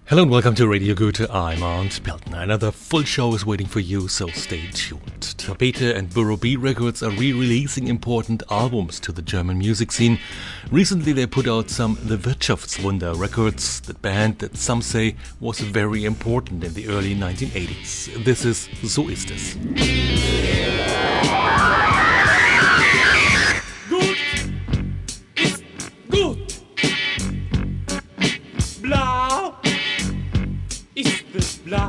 Hello and welcome to Radio Goethe. I'm Arndt Pelton. Another full show is waiting for you, so stay tuned. Tapete and Borough B Records are re-releasing important albums to the German music scene. Recently they put out some The Wirtschaftswunder records, the band that some say was very important in the early 1980s. This is So ist es. Gut ist gut. Blau ist es blau.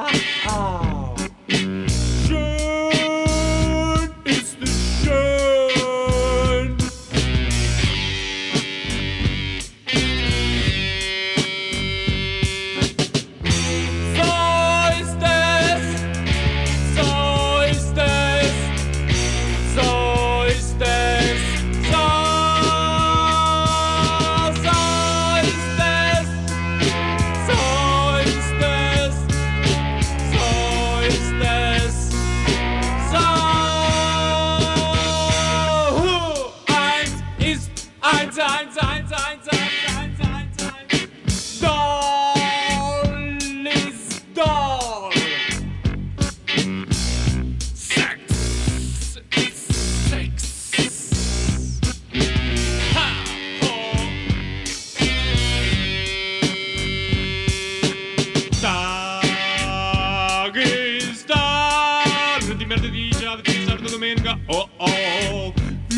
Schön ist es schön. So ist es, so ist es, so ist es, so ist es, so ist es, so ist es, so. Eins ist eins, eins, eins, eins, eins, eins, eins, eins. Doll ist doll. Sex ist Sex. Ha, ho. Tag ist da. Lunedì, martedì, giovedì, sabato, domenica. Oh oh.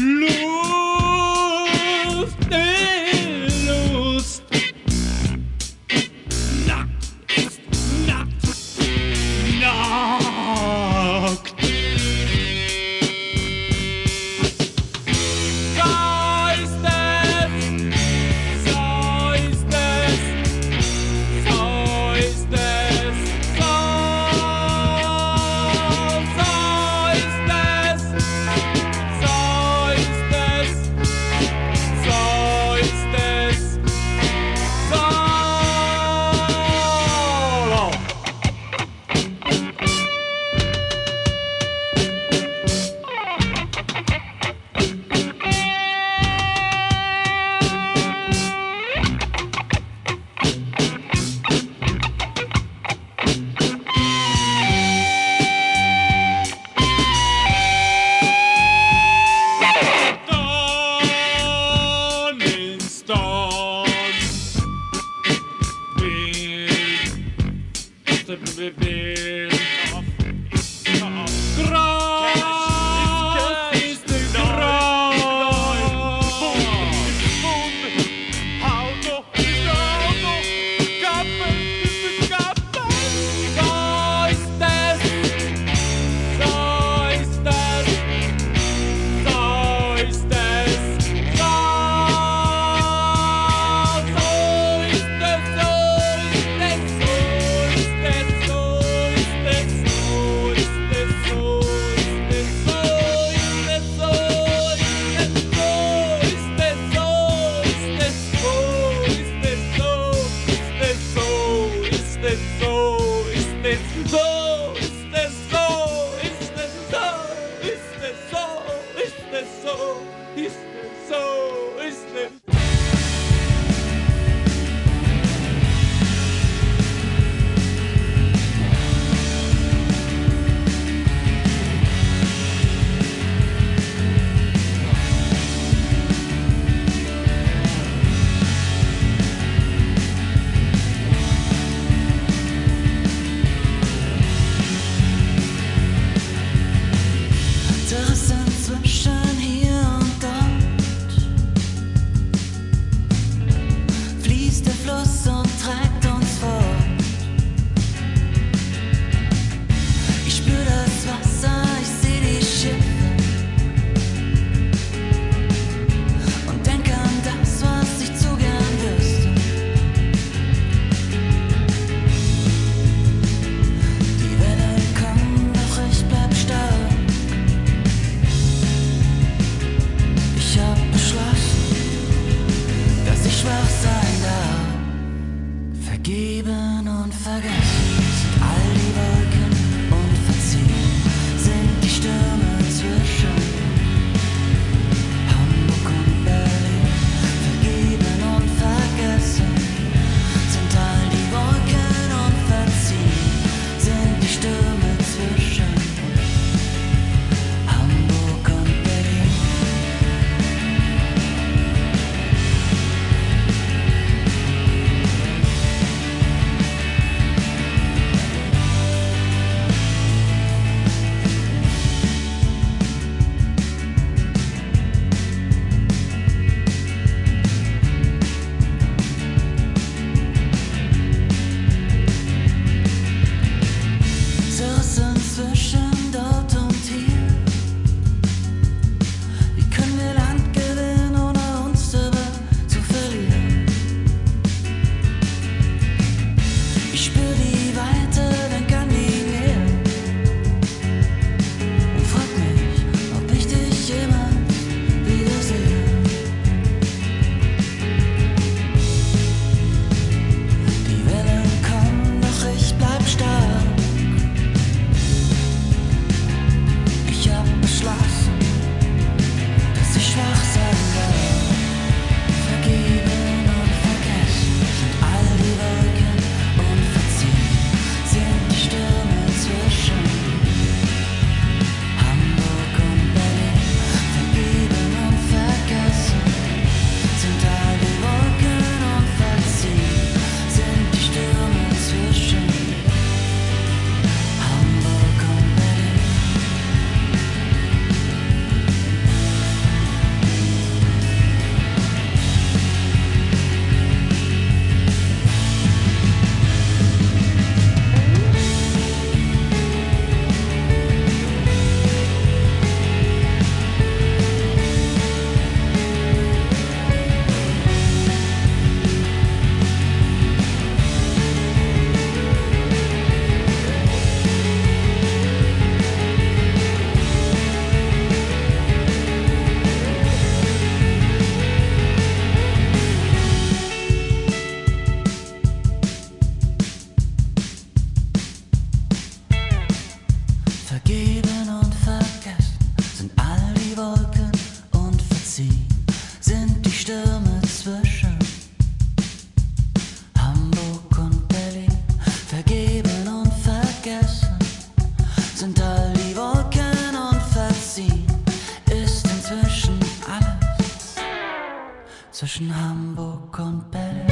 Lust ist Lust. Nackt ist nackt. Nackt. So ist es. So ist es. So ist es. So ist es. So ist es. So ist es. So. Dawn ist Dawn. Wild ist grau ist grau. Auto ist Auto. Kappe ist Kappe. So ist es. So ist es. So ist es. So ist es. Vergeben und vergessen sind all die Wolken. zwischen Hamburg und Berlin.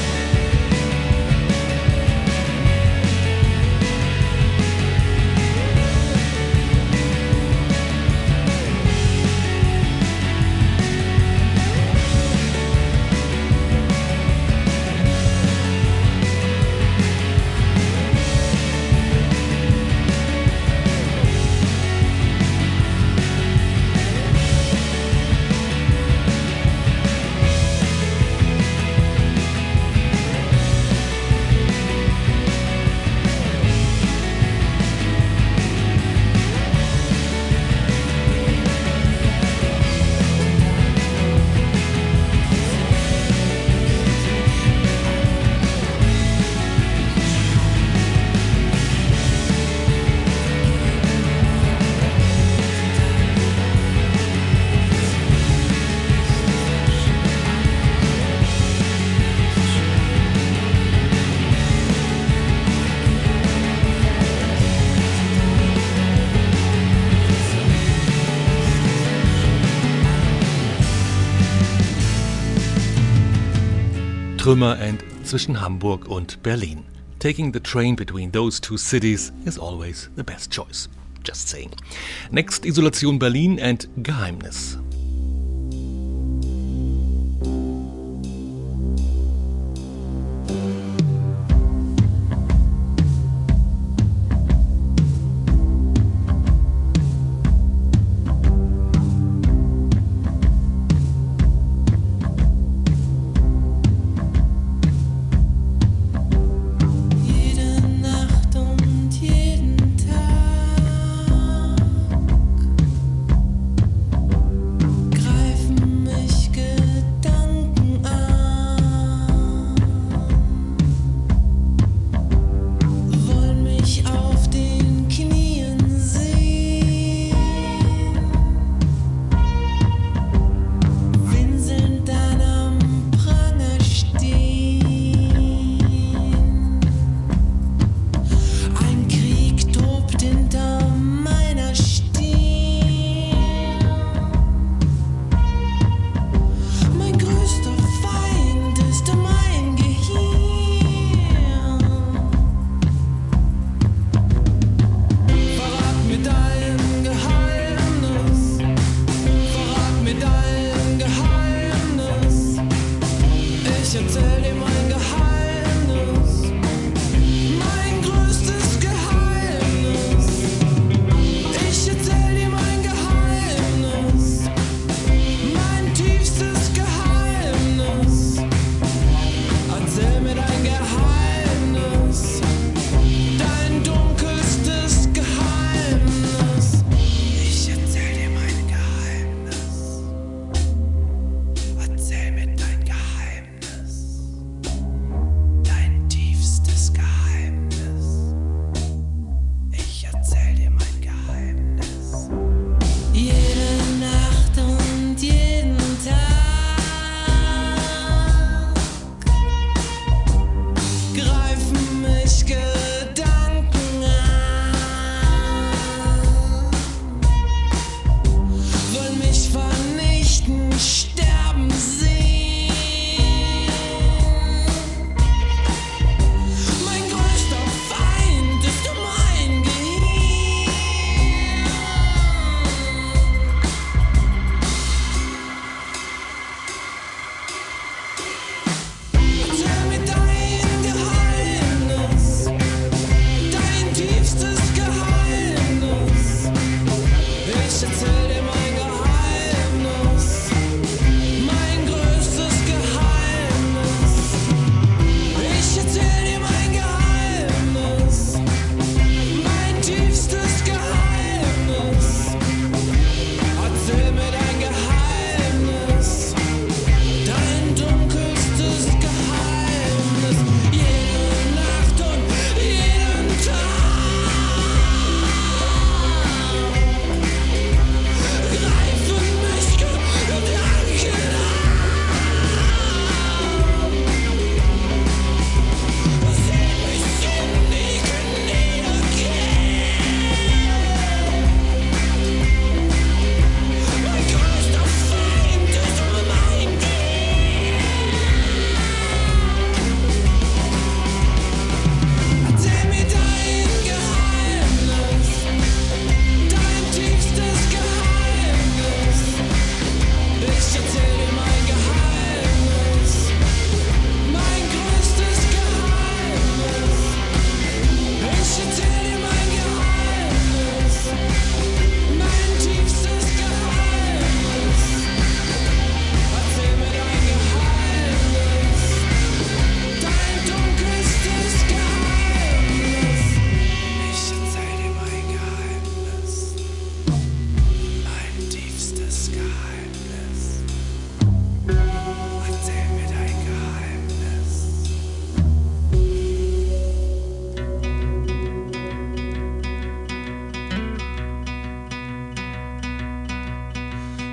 Trümmer and zwischen Hamburg und Berlin. Taking the train between those two cities is always the best choice. Just saying. Next, Isolation Berlin and Geheimnis. Tag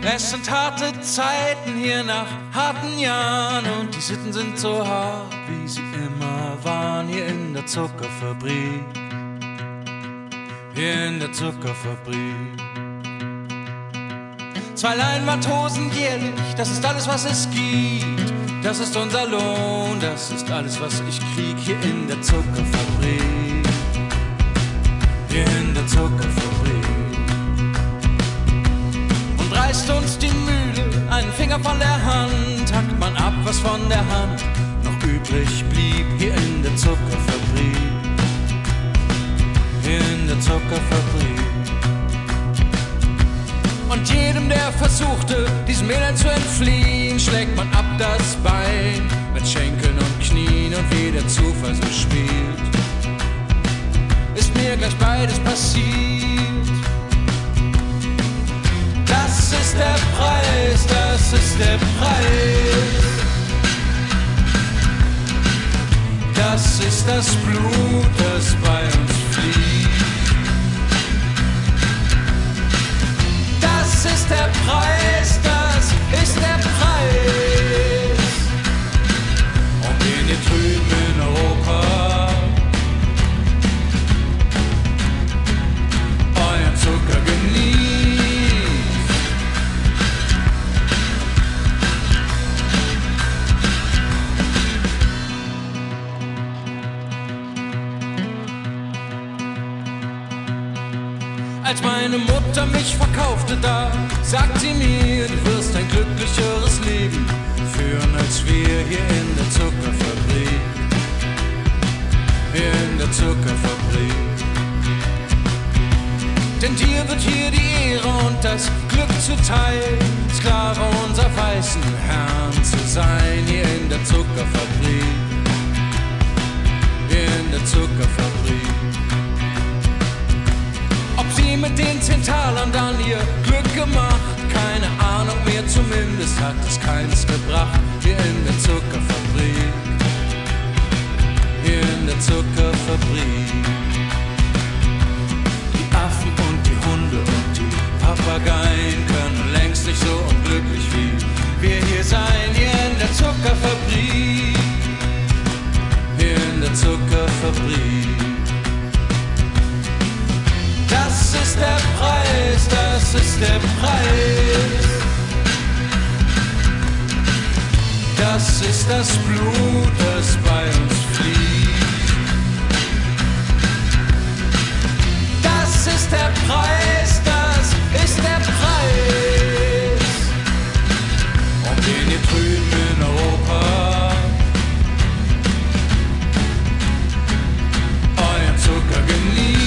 Es sind harte Zeiten hier nach harten Jahren und die Sitten sind so hart, wie sie immer waren hier in der Zuckerfabrik. Hier in der Zuckerfabrik. 2 Leinwandhosen jährlich, das ist alles, was es gibt. Das ist unser Lohn, das ist alles, was ich krieg hier in der Zuckerfabrik. Hier in der Zuckerfabrik. Und reißt uns die Mühle einen Finger von der Hand, hackt man ab, was von der Hand noch übrig blieb hier in der Zuckerfabrik. Hier in der Zuckerfabrik. Und jedem, der versuchte, diesem Elend zu entfliehen, schlägt man ab das Bein mit Schenkeln und Knien. Und wie der Zufall so spielt, ist mir gleich beides passiert. Das ist der Preis, das ist der Preis. Das ist das Blut, das bei uns fließt. Das ist der Preis, das ist der Preis. Und den ihr drüben in Europa euren Zucker genießt. Als meine Mutter mich verkaufte, da sagt sie mir, du wirst ein glücklicheres Leben führen als wir hier in der Zuckerfabrik. Hier in der Zuckerfabrik. Denn dir wird hier die Ehre und das Glück zuteil, Sklave unserer weißen Herren zu sein, hier in der Zuckerfabrik. Hier in der Zuckerfabrik. Ob sie mit den 10 Talern dann ihr Glück gemacht, keine Ahnung mehr, zumindest hat es keins gebracht. Hier in der Zuckerfabrik, hier in der Zuckerfabrik. Die Affen und die Hunde und die Papageien können längst nicht so unglücklich wie wir hier sein. Hier in der Zuckerfabrik, hier in der Zuckerfabrik. Das ist der Preis, das ist der Preis. Das ist das Blut, das bei uns fließt. Das ist der Preis, das ist der Preis. Und den ihr drüben in Europa euren Zucker genießt.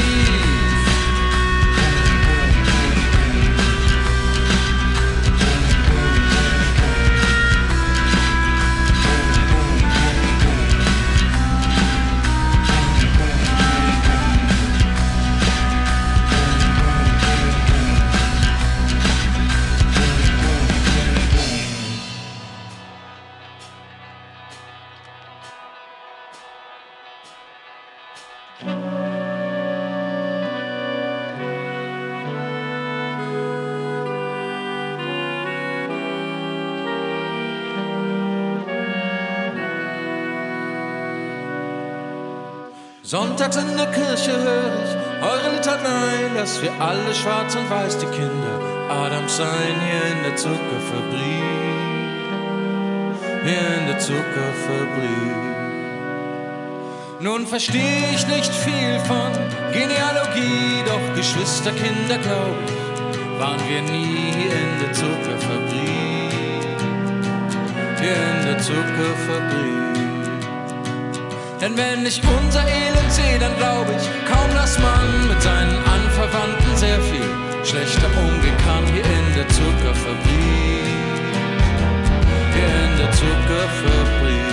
Sonntags in der Kirche höre ich eure Litanei, dass wir alle schwarz und weiß die Kinder Adams seien, hier in der Zuckerfabrik, hier in der Zuckerfabrik. Nun verstehe ich nicht viel von Genealogie, doch Geschwisterkinder, glaub ich, waren wir nie hier in der Zuckerfabrik, hier in der Zuckerfabrik. Denn wenn ich unser Elend sehe, dann glaub ich kaum, dass man mit seinen Anverwandten sehr viel schlechter umgehen kann hier in der Zuckerfabrik, hier in der Zuckerfabrik.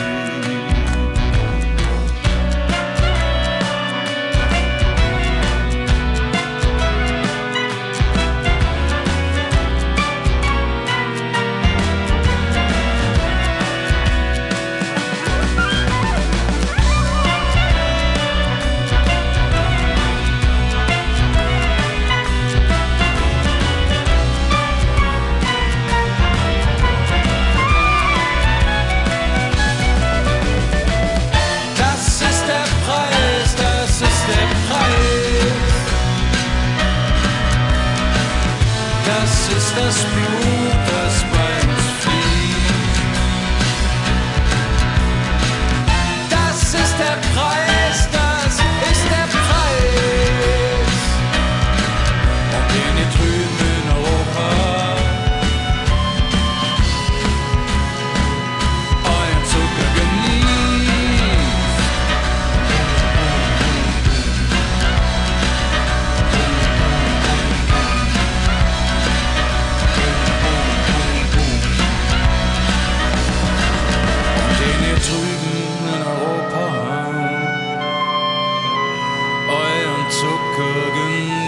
das ist das Blut, das bei uns fließt. Das ist der Preis, das ist der Preis. Und den ihr drüben in Europa euren Zucker genießt. Und den ihr drüben in Europa euren Zucker genießt.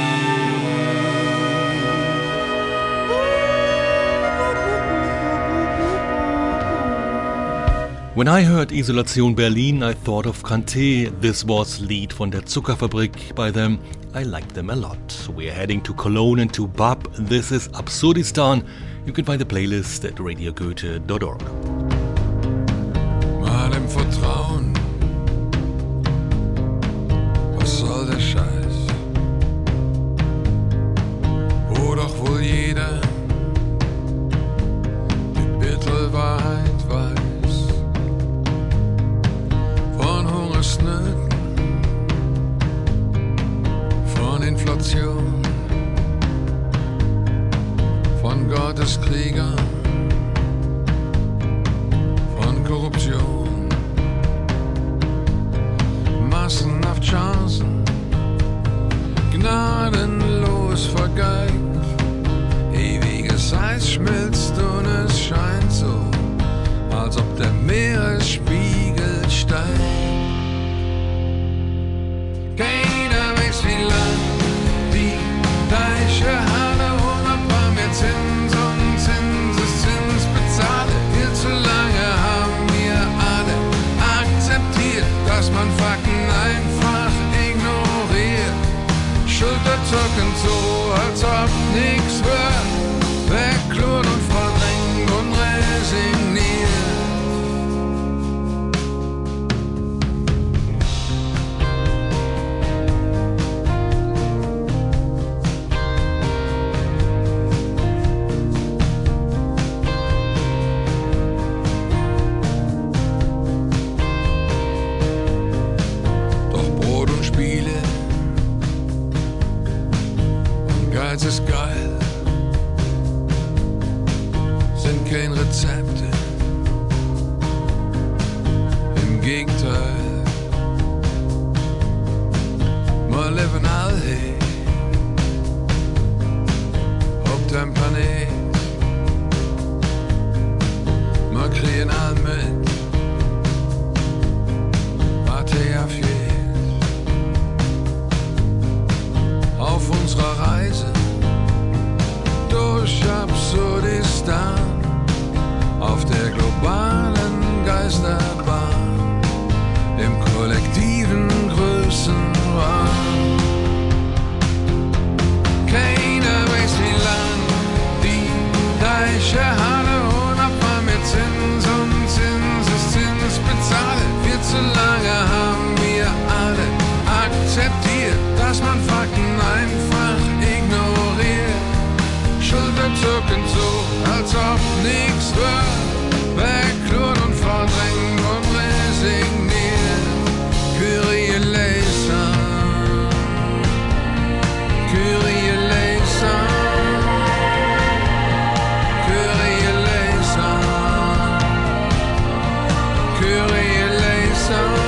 When I heard Isolation Berlin, I thought of Kanté. This was Lied von der Zuckerfabrik by them. I like them a lot. We're heading to Cologne and to Bab. This is Absurdistan. You can find the playlist at radiogoethe.org. Mal im Vertrauen, was soll der Scheiß? Wo doch wohl jeder die bittere Wahrheit weiß. Von Hungersnöten, von Inflation, von Gotteskriegern, von Korruption, massenhaft Chancen, gnadenlos vergeigt. Ewiges Eis schmilzt und es scheint so, als ob der Meeresspiegel steigt. Keiner weiß, wie lang die Deiche Halle oder bei mir Zins und Zinseszins bezahle. Viel zu lange haben wir alle akzeptiert, dass man Fakten einfach ignoriert. Schulterzuckend so, als ob nix wird, wegklurt und verdrängt und resigniert. Geiz ist geil, sind kein Rezepte, im Gegenteil, wir leben all hier, auf dem Planet, wir kriegen all mit, was hier fehlt, auf unserer Reise durch Absurdistan, auf der globalen Geisterbahn, im kollektiven Größenwahn. Keiner weiß, wie lang die Deiche Halle und ab wann wir Zins und Zinseszins bezahlen. Viel zu lange haben wir alle akzeptiert, dass man Fakten einfach ignoriert. Schulterzuckend so, als ob nix wird, wegklurt und verdrängt und resigniert. Kyrie eleison, Kyrie eleison, Kyrie eleison, Kyrie eleison.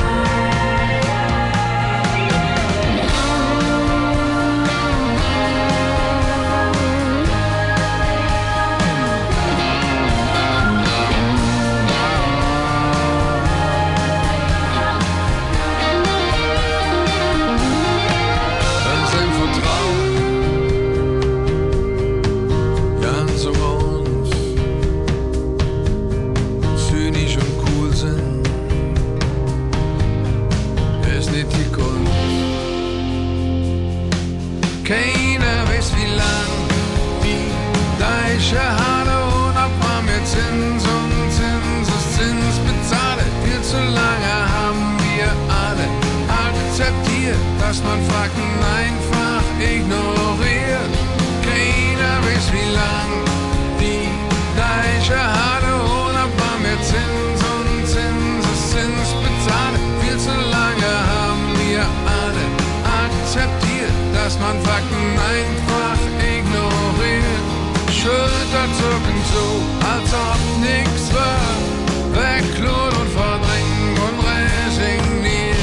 Keiner weiß, wie lang die Deiche Halle und ab wann wir Zins und Zinseszins bezahlen. Viel zu lange haben wir alle akzeptiert, dass man Fakten einfach ignoriert. Keiner weiß wie lang die Deiche hatte und ab war mir Zins und Zinseszins bezahlt. Viel zu lange haben wir alle akzeptiert, dass man Fakten einfach ignoriert. Schulterzucken so, als ob nix war. Wegklon und verdrängen und resigniert.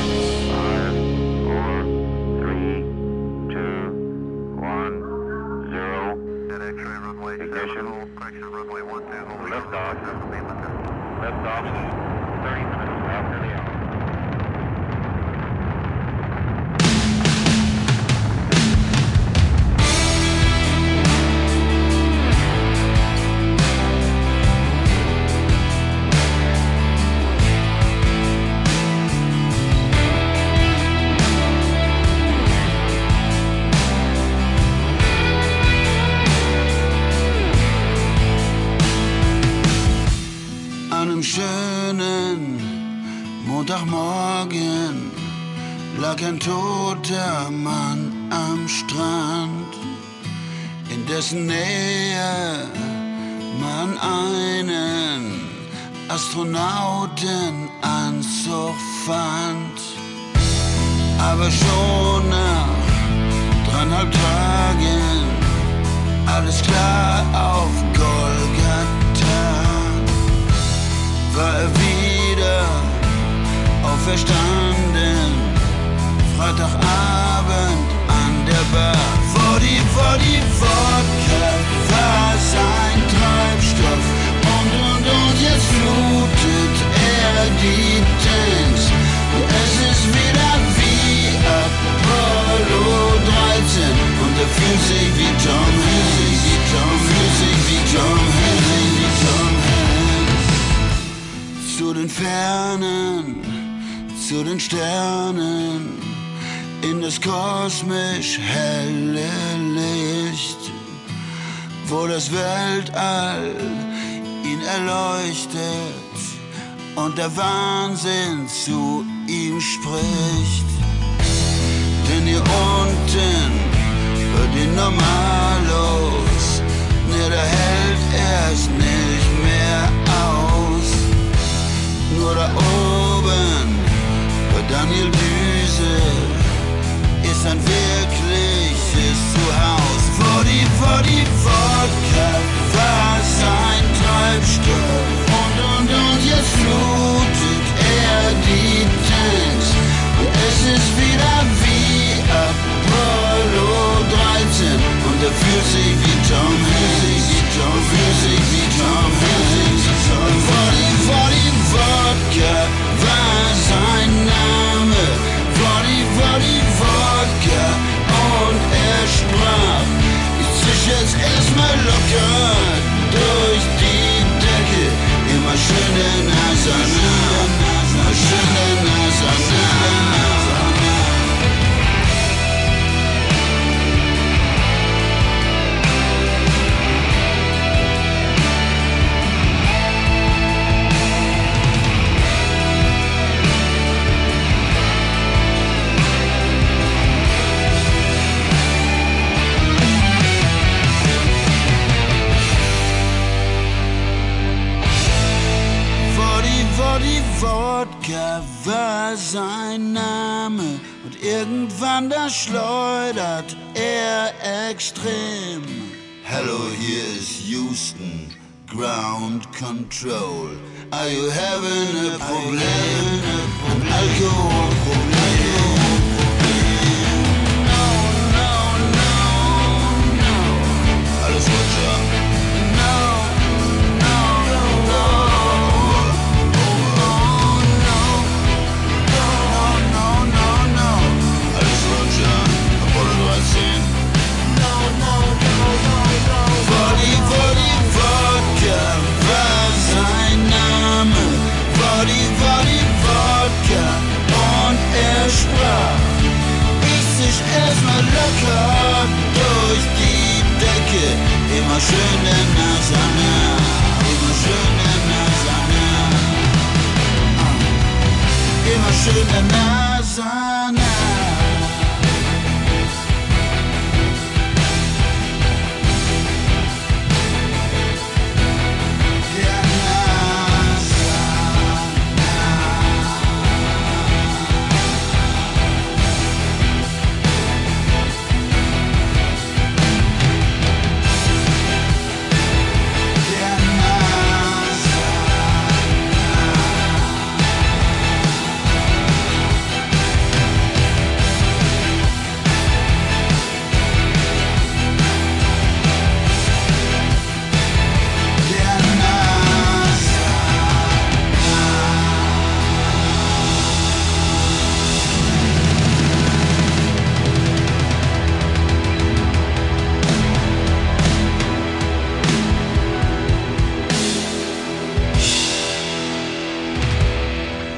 5, 4, 3, 2, 1, 0. X-ray runway, ignition. Correction runway 12. Liftoff. Liftoff. 30 minutes after the hour. Einem schönen Montagmorgen lag ein toter Mann am Strand, in dessen Nähe man einen Astronautenanzug fand. Aber schon nach 3,5 Tagen, alles klar auf Golgatha, war er wieder auferstanden, Freitagabend an der Bar. Vor die Wodka war sein Treibstoff und jetzt flutet er die Tanks. Und es ist wieder wie Apollo 13 und er fühlt sich wie Tom Hanks, Zu den Fernen, zu den Sternen, in das kosmisch helle Licht, wo das Weltall ihn erleuchtet und der Wahnsinn zu ihm spricht. Denn hier unten wird ihn normallos, ne, da hält er's nicht mehr aus. Nur da oben bei Daniel Düse ist ein wirkliches Zuhause. Vor die Wodka war sein Treibstoff und jetzt flutet er die Tanks. Und es ist wieder wie Apollo 13 und er fühlt sich wie Tom Hanks, Vor die Wodka war sein Name, vor die Wodka und er sprach: Ich zisch jetzt erstmal locker durch die Decke, immer schöne Nasana, schöne Nasana. Die Wodka war sein Name und irgendwann da schleudert er extrem. Hello, hier ist Houston, Ground Control. Are you having a problem? Ein Alkoholproblem? No. Alles Roger. Erstmal locker durch die Decke, immer schöne Nasana, immer schöne Nasana, immer schöne Nasana.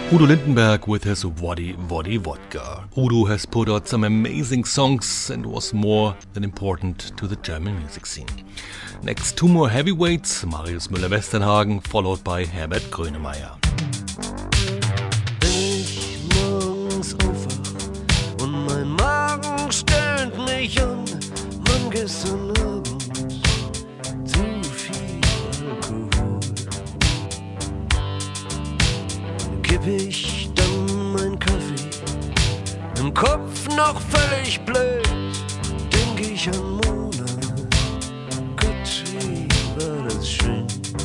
Udo Lindenberg with his Woddy Woddy Wodka. Udo has put out some amazing songs and was more than important to the German music scene. Next, two more heavyweights, Marius Müller-Westernhagen, followed by Herbert Grönemeyer. Wenn ich morgens aufwach und mein Magen stöhnt mich an, Mann, gestern Abend zu viel Alkohol. Kipp ich dann mein Kaffee, im Kopf noch völlig blöd, denk ich an Mona, Gott, wie war das schön.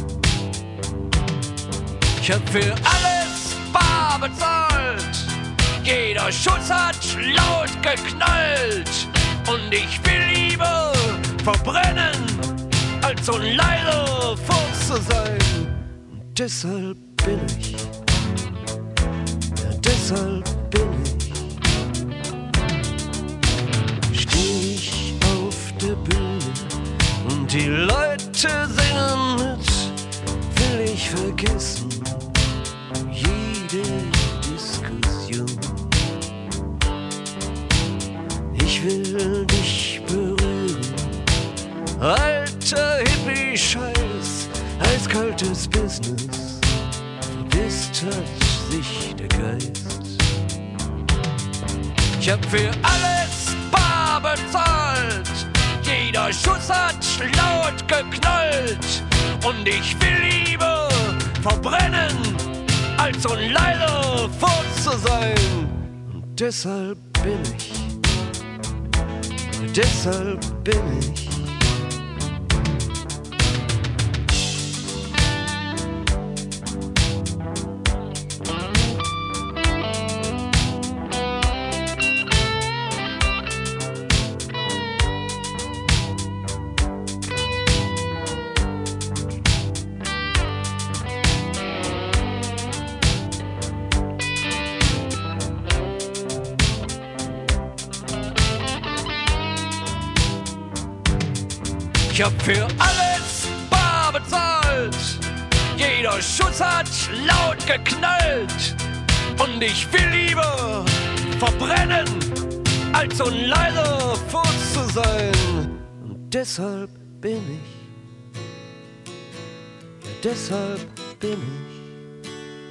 Ich hab für alles bar bezahlt, jeder Schuss hat laut geknallt und ich will lieber verbrennen, als so ein leider Fuchs zu sein. Und deshalb bin ich, deshalb bin ich, steh ich auf der Bühne und die Leute singen mit, will ich vergessen jede Diskussion. Ich will dich berühren, alter Hippie-Scheiß, eiskaltes Business, verpisst hat sich der Geist. Ich hab für alles bar bezahlt, jeder Schuss hat laut geknallt und ich will lieber verbrennen, als so ein leider Furz zu sein. Und deshalb bin ich, deshalb bin ich. Ich hab für alles bar bezahlt, jeder Schuss hat laut geknallt und ich will lieber verbrennen, als so ein leider Furz zu sein. Und deshalb bin ich, ja deshalb bin ich,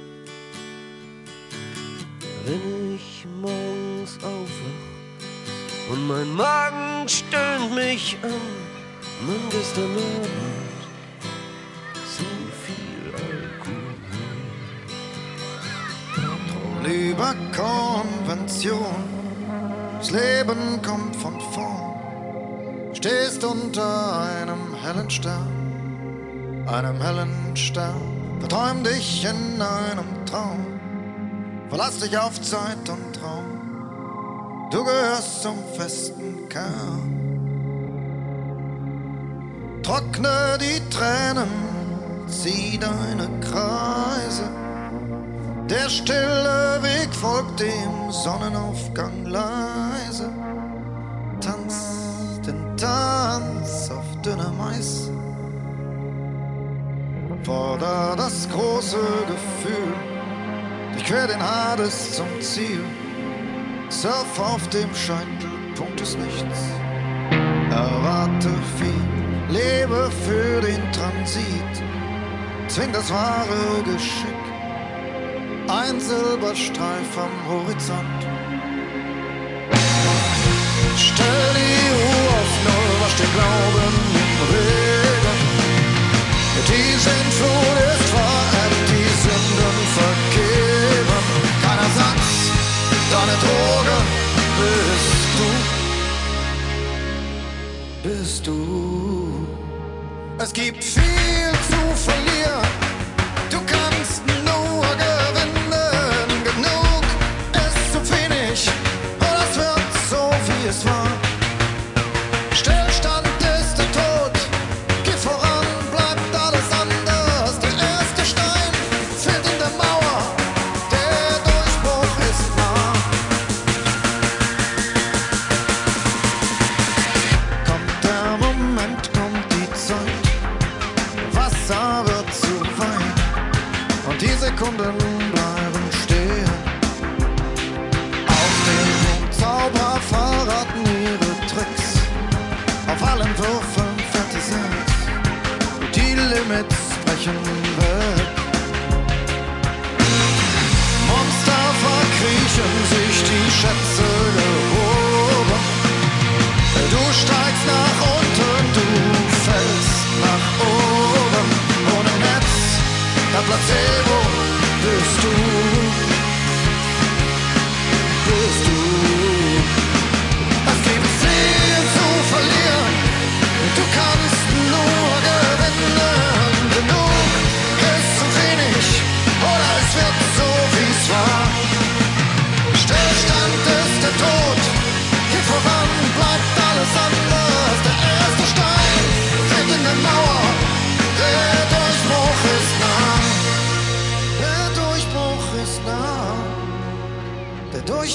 wenn ich morgens aufwach und mein Magen stöhnt mich an, Mann, gestern Abend so viel Alkohol. Lieber Konvention, das Leben kommt von vorn. Stehst unter einem hellen Stern, verträum dich in einem Traum. Verlass dich auf Zeit und Raum, du gehörst zum festen Kern. Trockne die Tränen, zieh deine Kreise. Der stille Weg folgt dem Sonnenaufgang leise. Tanz den Tanz auf dünnem Eis. Forder das große Gefühl, durchquer den Hades zum Ziel. Surf auf dem Scheitelpunkt des Nichts. Erwarte viel. Lebe für den Transit, zwing das wahre Geschick, ein Silberstreif am Horizont. Stell die Uhr auf Null, wasch den Glauben im Regen. Die Sintflut ist verebbt, die Sünden vergeben. Kein Ersatz, deine Droge bist du. Es gibt viel zu verlieren, du kannst nur gewinnen. Genug ist zu wenig, und es wird so wie es war. Stillstand ist der Tod, geh voran, bleibt alles anders. Der erste Stein fällt in der Mauer, der Durchbruch ist nah. Kommt der Moment, kommt die Zeit, Wasser wird zu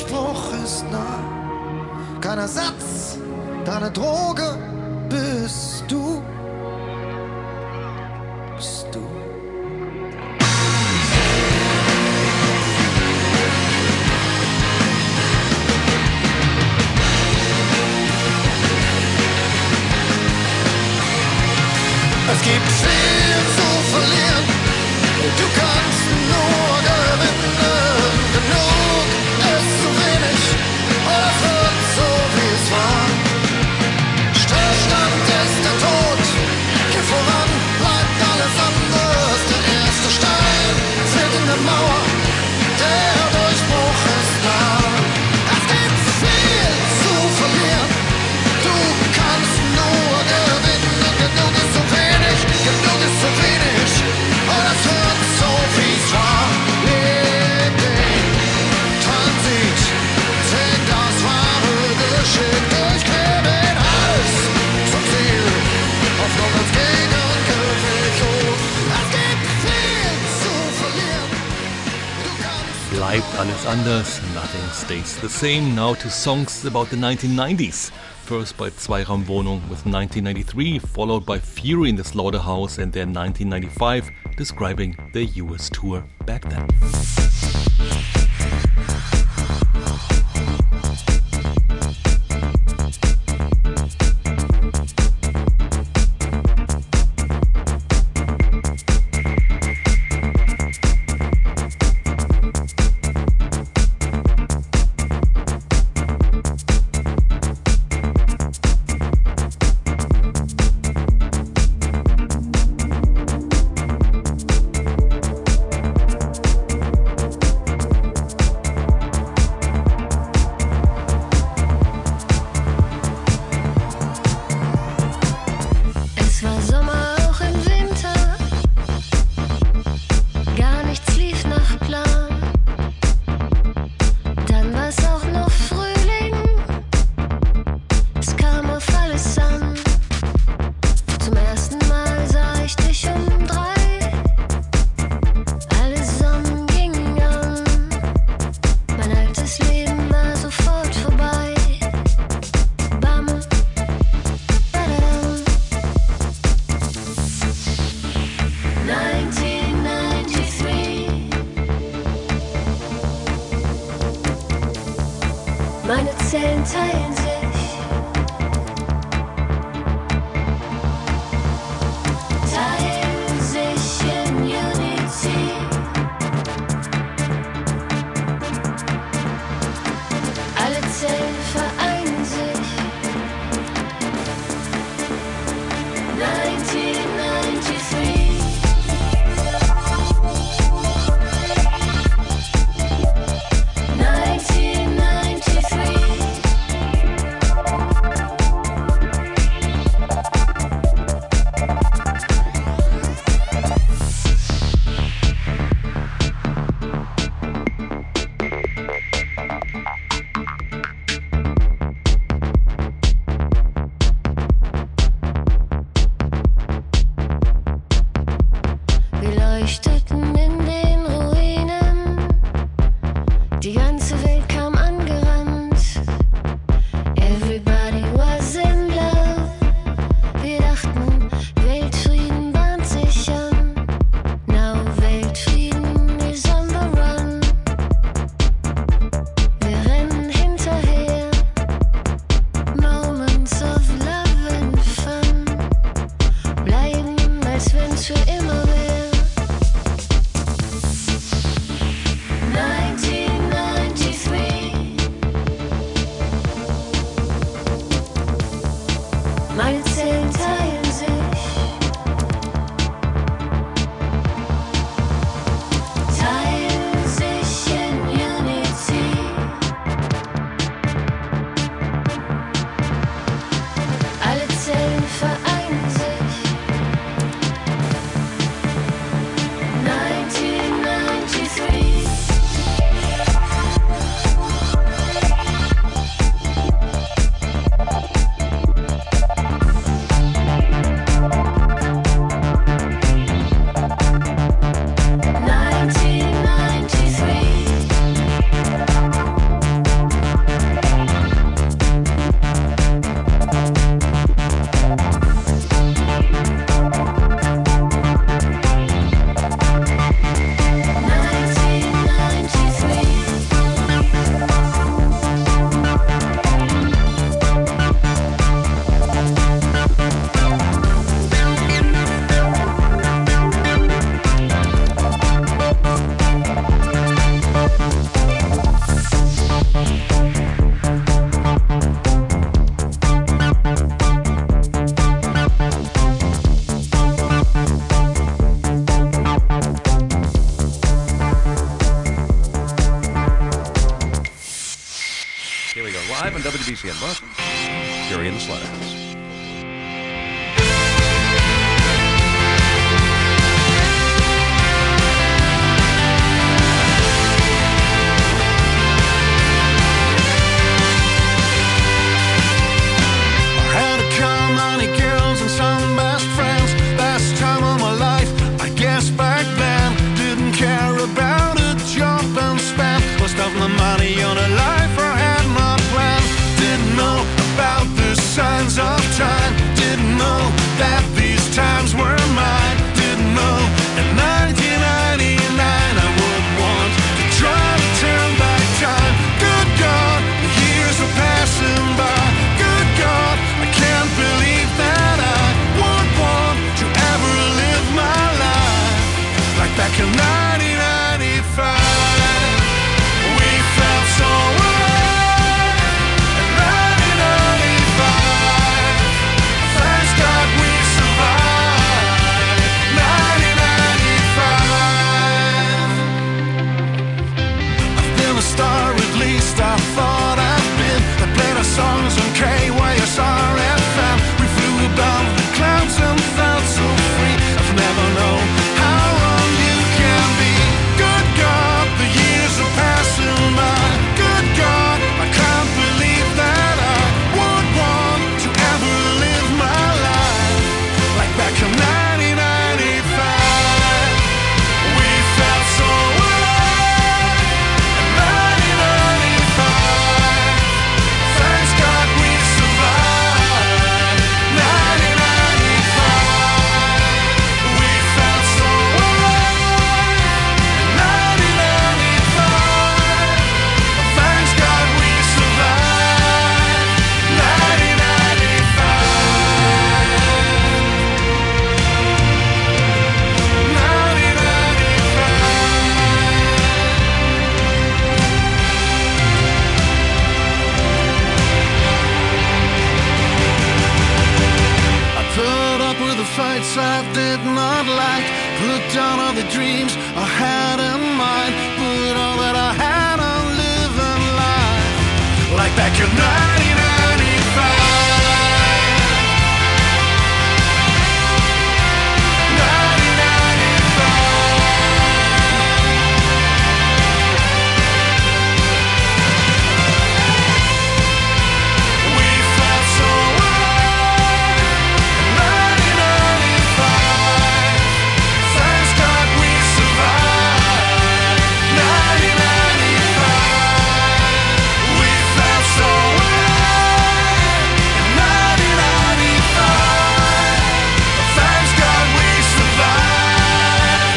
Durchbruch ist nah. Kein Ersatz, deine Droge bist du. Bist du. Es gibt viel zu verlieren, du kannst nur gewinnen. Genug ist zu wenig, oder wird so wie es war. Stillstand ist der Tod, geh voran, bleibt alles anders. Der erste Stein fällt in der Mauer, der Durchbruch ist nah. Es gibt viel zu verlieren, du kannst nur gewinnen. Genug ist zu wenig, genug ist zu wenig, und es wird so wie's war. Leb den Transit, zählt das wahre Geschick, durchqueren alles zum Ziel, Hoffnung als Gegengewicht. Es gibt viel zu verlieren, du kannst. Bleibt alles anders, nothing stays the same. Now to songs about the 1990s. First by Zweiraumwohnung with 1993, followed by Fury in the Slaughterhouse and their 1995, describing their US tour back then. Meine Zellen teilen sich. Teilen sich in Unity. Alle Zellen vereinen sich. 1993. Here we go. Live on WBCN Boston. Fury in the Slaughterhouse. My money on a life I had not planned. Didn't know about the signs of time. Didn't know that these times were mine. Didn't know in 1999 I would want to try to turn back time. Good God, the years are passing by. Good God, I can't believe that I would want to ever live my life like back in 1995. So alive in 1995. Thanks God we survived 1995. I've been a star, at least I thought I've been. I played our songs on KYSR FM. We flew above the clouds and felt so free. I've never known how wrong you can be. Good God, the years are passing by. I can't believe that I would want to ever live my life like back in 1995. We felt so alive in 1995. Thanks God we survived 1995. We felt so alive in 1995. Thanks God we survived 1995. I put up with the fights I did not like. Put down all the dreams I had in mind. Put all that I had on living life like back in 1995. 1995. We felt so alive in 1995. Thanks God we survived 1995. We felt so alive in 1995. Thanks God we survived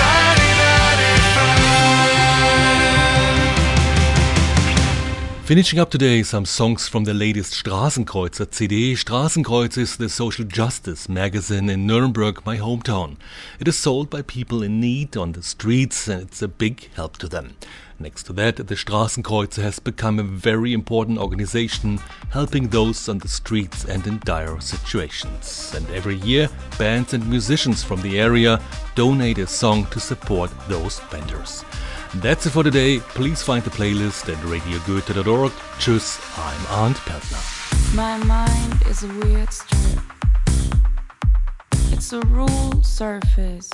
1995. Finishing up today, some songs from the latest Straßenkreuzer CD. Straßenkreuz is the social justice magazine in Nuremberg, my hometown. It is sold by people in need on the streets and it's a big help to them. Next to that, the Straßenkreuzer has become a very important organization helping those on the streets and in dire situations. And every year, bands and musicians from the area donate a song to support those vendors. That's it for today. Please find the playlist at radiogoethe.org. Tschüss, I'm Arndt Peltner. My mind is a weird strip. It's a ruled surface.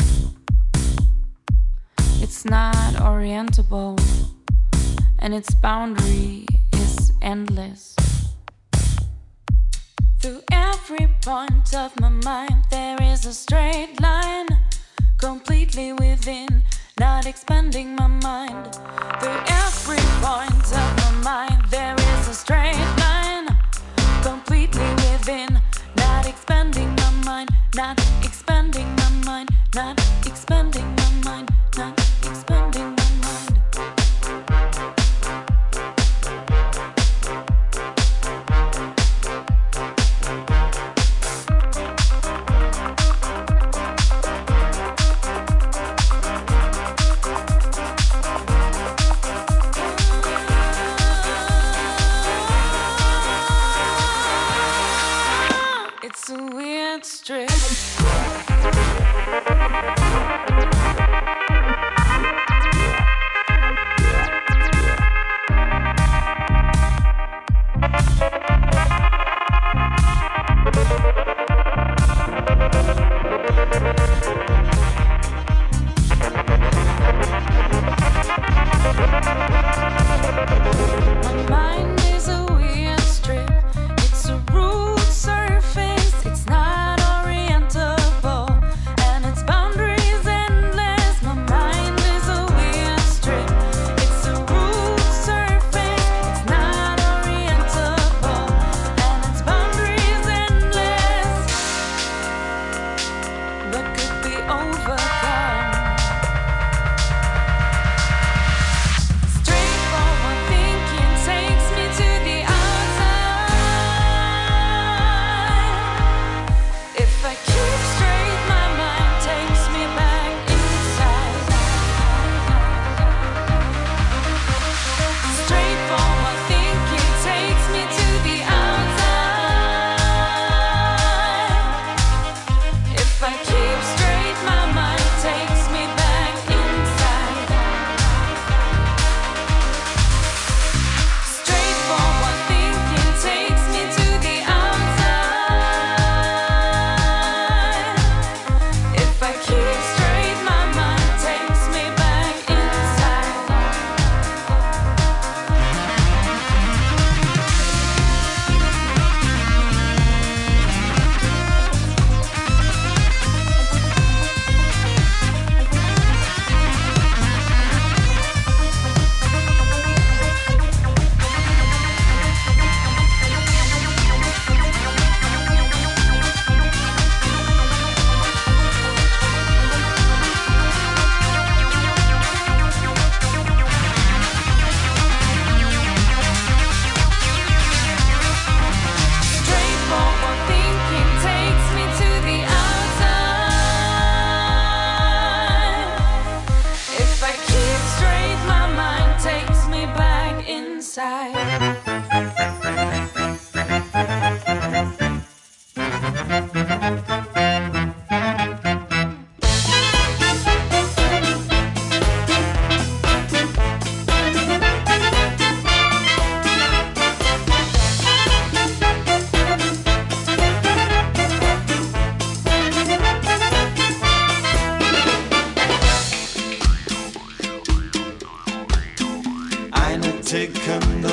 It's not orientable, and its boundary is endless. Through every point of my mind, there is a straight line, completely within, not expanding my mind. Through every point of my mind, there is a straight line, completely within, not expanding my mind, not expanding my mind, not expanding my mind, not expanding my mind.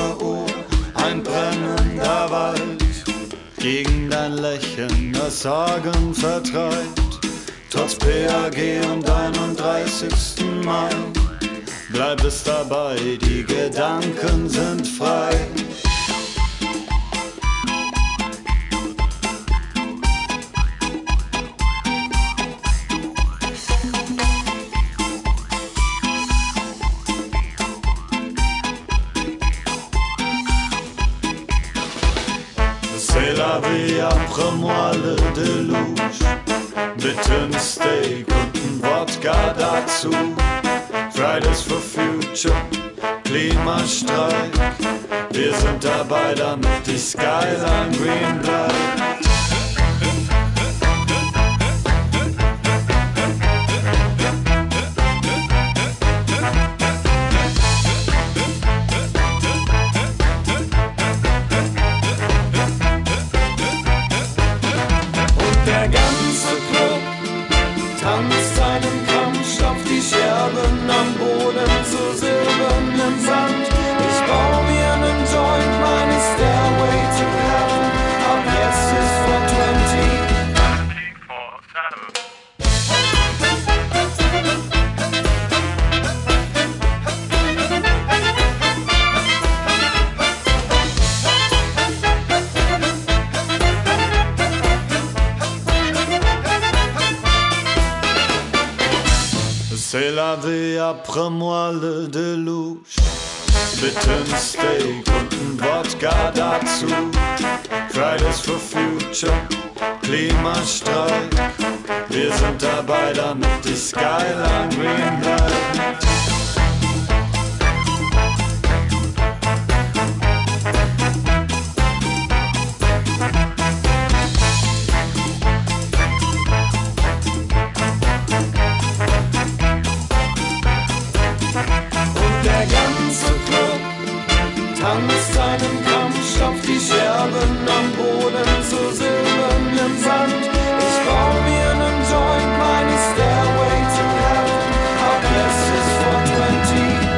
Uhr, ein brennender Wald. Gegen dein Lächeln das Sorgen vertreibt. Trotz PAG und 31. Mai. Bleib es dabei, die Gedanken sind frei. C'est la vie, après-moi le Deluge. Bitte ein Steak und ein Wodka dazu. Fridays for Future, Klimastreik. Wir sind dabei, damit die Skyline green bleibt. Und der ganze Club tanzt seinen Kampf auf die Scherben am Boden zu silbernem Sand. Ich bau mir nen Joint, meine Stairway to Heaven. Ab jetzt ist 420. C'est la vie, après-moi le Deluge. Bitte ein Steak und ein Wodka dazu. Fridays for Future, Klimastreik. Wir sind dabei, damit die Skyline green bleibt. Der ganze Club tanzt seinen Kampf auf die Scherben am Boden zu silbernem Sand. Ich bau mir nen Joint, meine Stairway to Heaven. Ab jetzt ist 420.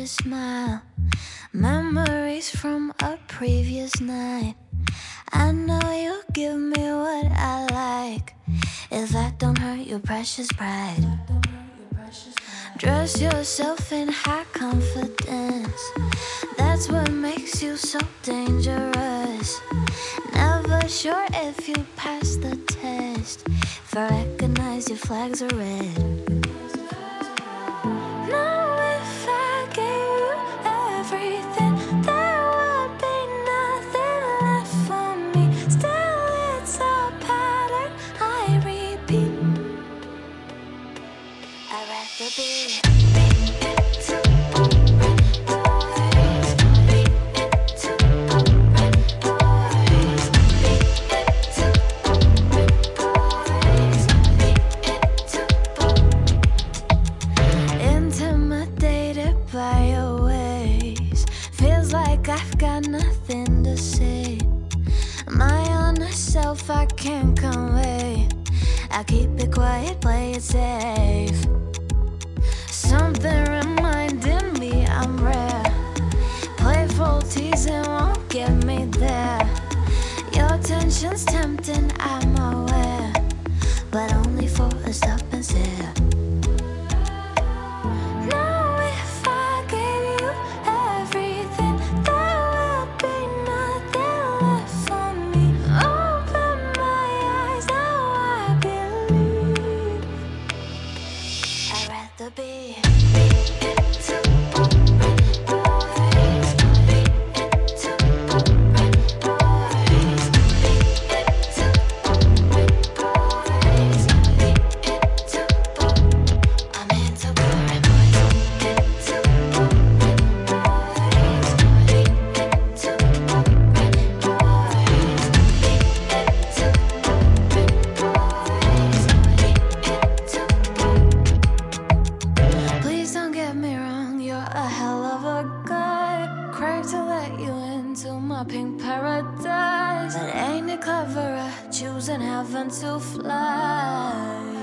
smile. Memories from a previous night. I know you'll give me what I like, if that don't hurt your precious pride. Dress yourself in high confidence, that's what makes you so dangerous. Never sure if you pass the test, if I recognize your flags are red. Now if I gave you everything, there would be nothing left for me. Still it's a pattern I repeat. I'd rather be by your ways. Feels like I've got nothing to say. My honest self I can't convey. I keep it quiet, play it safe. Something reminding me I'm rare. Playful teasing won't get me there. Your tension's tempting, I'm aware, but only for a stop and stare. Choosing heaven to fly.